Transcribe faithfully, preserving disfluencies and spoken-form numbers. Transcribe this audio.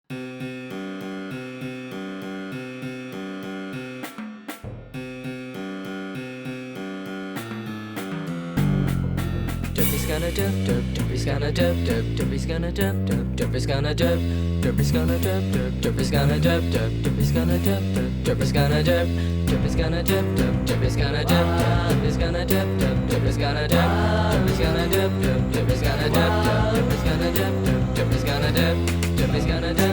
Derpy's gonna derp derp, Derpy's gonna derp derp, Derpy's gonna derp derp, Derpy's gonna derp, Derpy's gonna derp derp, Derpy's gonna derp derp, Derpy's gonna derp derp, Derpy's gonna derp, Derpy's gonna derp derp, Derpy's gonna derp derp, Derpy's gonna derp derp, Derpy's gonna derp, Derpy's gonna derp derp, Derpy's gonna derp derp, Derpy's gonna derp derp, Derpy's gonna derp, Derpy's gonna derp.